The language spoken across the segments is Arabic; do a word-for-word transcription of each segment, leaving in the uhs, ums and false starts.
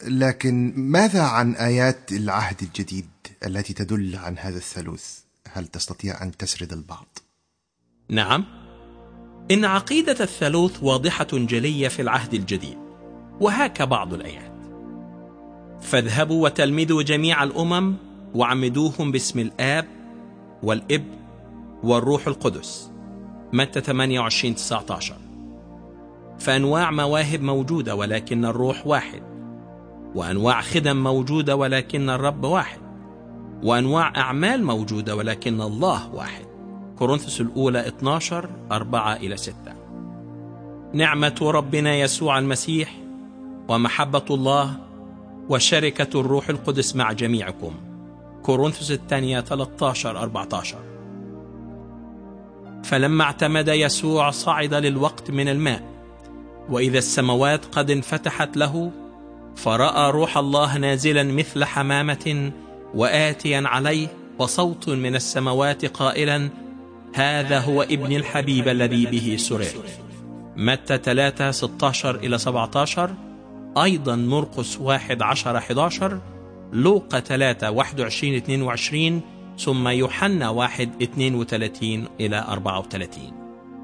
لكن ماذا عن آيات العهد الجديد التي تدل عن هذا الثالوث؟ هل تستطيع أن تسرد البعض؟ نعم، إن عقيدة الثالوث واضحة جلية في العهد الجديد، وهاك بعض الآيات: فاذهبوا وتلمذوا جميع الأمم وعمدوهم باسم الآب والابن والروح القدس، متى ثمانية وعشرين تسعة عشر. فأنواع مواهب موجودة ولكن الروح واحد، وأنواع خدم موجودة ولكن الرب واحد، وأنواع أعمال موجودة ولكن الله واحد. كورنثوس الأولى اثني عشر أربعة إلى ستة. نعمة ربنا يسوع المسيح ومحبة الله وشركة الروح القدس مع جميعكم. كورنثوس الثانية ثلاثة عشر أربعة عشر. فلما اعتمد يسوع صعد للوقت من الماء، وإذا السماوات قد انفتحت له، فرأى روح الله نازلا مثل حمامة وآتيا عليه، وصوت من السماوات قائلا: هذا هو ابن الحبيب الذي به سررت. متى ثلاثة ستة عشر إلى سبعة عشر. أيضا مرقس واحد عشر أحد عشر، لوقا ثلاثة واحد وعشرين اثنين وعشرين، ثم يوحنا واحد اثنين وثلاثين إلى أربعة وثلاثين.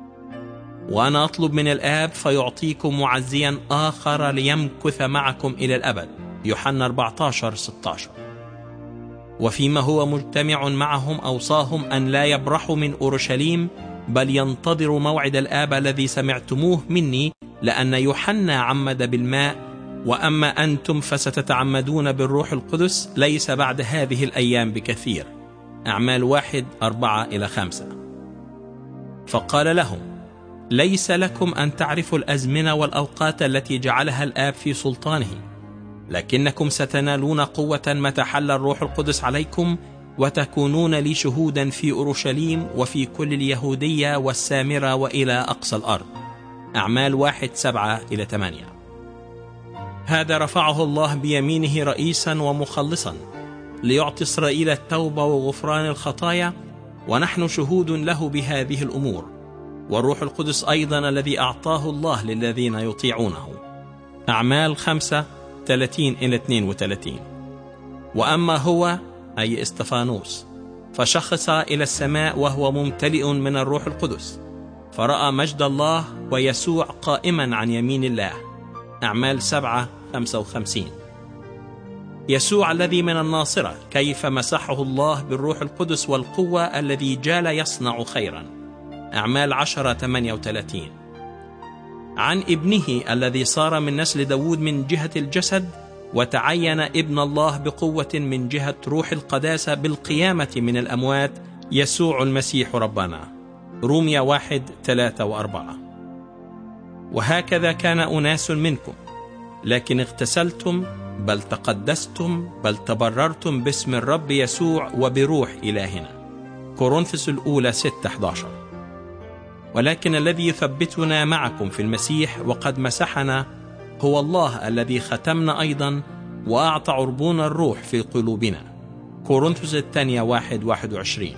وأنا أطلب من الآب فيعطيكم معزيا آخر ليمكث معكم إلى الأبد. يوحنا أربعة عشر ستة عشر. وفيما هو مجتمع معهم أوصاهم أن لا يبرحوا من أورشليم، بل ينتظروا موعد الآب الذي سمعتموه مني، لأن يوحنا عمد بالماء، وأما أنتم فستتعمدون بالروح القدس ليس بعد هذه الأيام بكثير. أعمال واحد أربعة إلى خمسة. فقال لهم: ليس لكم أن تعرفوا الأزمنة والأوقات التي جعلها الآب في سلطانه، لكنكم ستنالون قوة متى حل الروح القدس عليكم، وتكونون لي شهودا في أورشليم وفي كل اليهودية والسامرة وإلى أقصى الأرض. أعمال واحد سبعة إلى ثمانية. هذا رفعه الله بيمينه رئيسا ومخلصا، ليعطي إسرائيل التوبة وغفران الخطايا، ونحن شهود له بهذه الأمور. والروح القدس أيضا الذي أعطاه الله للذين يطيعونه. أعمال خمسة ثلاثين إلى اثنين وثلاثين. وأما هو أي استفانوس فشخص إلى السماء وهو ممتلئ من الروح القدس، فرأى مجد الله ويسوع قائما عن يمين الله. أعمال سبعة خمسة وخمسين. يسوع الذي من الناصرة كيف مسحه الله بالروح القدس والقوة، الذي جال يصنع خيرا. أعمال عشرة ثمانية وثلاثين. عن ابنه الذي صار من نسل داود من جهة الجسد، وتعين ابن الله بقوة من جهة روح القداسة بالقيامة من الأموات، يسوع المسيح ربنا. رومية واحد ثلاثة وأربعة. وهكذا كان أناس منكم، لكن اغتسلتم بل تقدستم بل تبررتم باسم الرب يسوع وبروح إلهنا. كورنثوس الأولى ستة أحد عشر. ولكن الذي يثبتنا معكم في المسيح وقد مسحنا هو الله الذي ختمنا أيضا وأعطى عربون الروح في قلوبنا. كورنثوس الثانية واحد واحد وعشرين.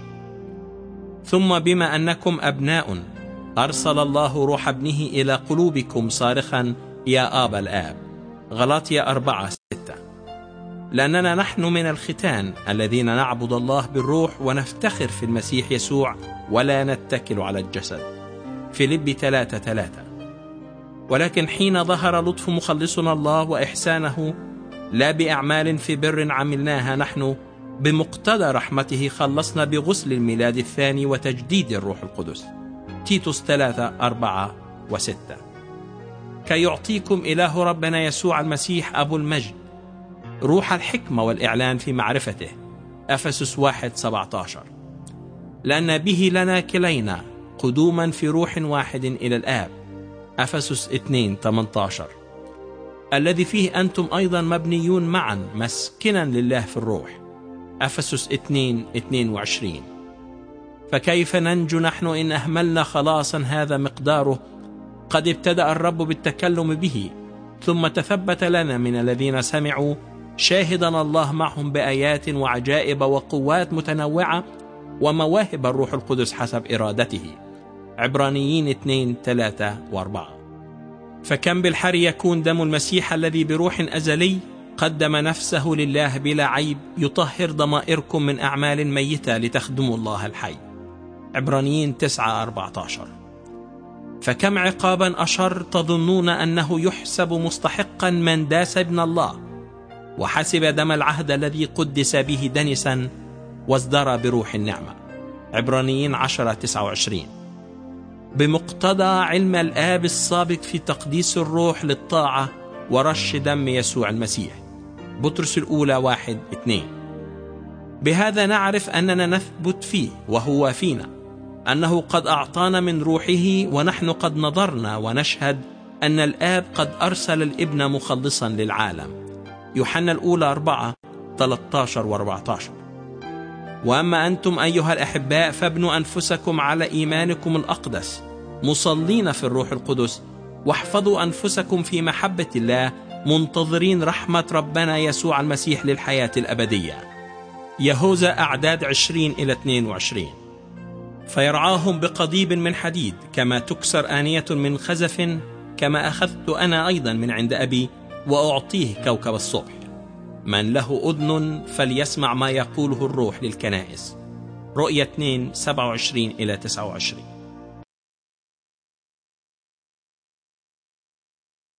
ثم بما أنكم أبناء أرسل الله روح ابنه إلى قلوبكم صارخا: يا آبا الآب. غلاطية أربعة ستة. لأننا نحن من الختان الذين نعبد الله بالروح ونفتخر في المسيح يسوع ولا نتكل على الجسد. فيليبي ثلاثة ثلاثة. ولكن حين ظهر لطف مخلصنا الله وإحسانه لا بأعمال في بر عملناها نحن، بمقتضى رحمته خلصنا بغسل الميلاد الثاني وتجديد الروح القدس. تيتوس ثلاثة أربعة وستة. كي يعطيكم إله ربنا يسوع المسيح أبو المجد روح الحكمة والإعلان في معرفته. أفسس واحد سبعة عشر. لأن به لنا كلينا قدوما في روح واحد إلى الآب. أفسس اثنين ثمانية عشر. الذي فيه أنتم أيضا مبنيون معا مسكنا لله في الروح. أفسس اثنين اثنين وعشرين. فكيف ننجو نحن إن أهملنا خلاصا هذا مقداره، قد ابتدأ الرب بالتكلم به، ثم تثبت لنا من الذين سمعوا، شاهدنا الله معهم بآيات وعجائب وقوات متنوعة ومواهب الروح القدس حسب إرادته. عبرانيين اثنين ثلاثة وأربعة. فكم بالحر يكون دم المسيح الذي بروح أزلي قدم نفسه لله بلا عيب يطهر ضمائركم من أعمال ميتة لتخدموا الله الحي. عبرانيين تسعة أربعة عشر. فكم عقابا أشر تظنون أنه يحسب مستحقا من داس ابن الله وحسب دم العهد الذي قدس به دنسا وازدرى بروح النعمة. عبرانيين عشرة تسعة وعشرين. بمقتضى علم الآب السابق في تقديس الروح للطاعة ورش دم يسوع المسيح. بطرس الأولى واحد اثنين. بهذا نعرف أننا نثبت فيه وهو فينا، أنه قد أعطانا من روحه، ونحن قد نظرنا ونشهد أن الآب قد أرسل الابن مخلصا للعالم. يوحنا الأولى أربعة ثلاثة عشر وأربعة عشر. وأما أنتم أيها الأحباء فابنوا أنفسكم على إيمانكم الأقدس مصلين في الروح القدس، واحفظوا أنفسكم في محبة الله منتظرين رحمة ربنا يسوع المسيح للحياة الأبدية. يهوذا أعداد عشرين إلى اثنين وعشرين. فيرعاهم بقضيب من حديد كما تكسر آنية من خزف، كما أخذت أنا أيضا من عند أبي وأعطيه كوكب الصبح. من له أذن فليسمع ما يقوله الروح للكنائس. رؤية اثنين سبعة وعشرين إلى تسعة وعشرين.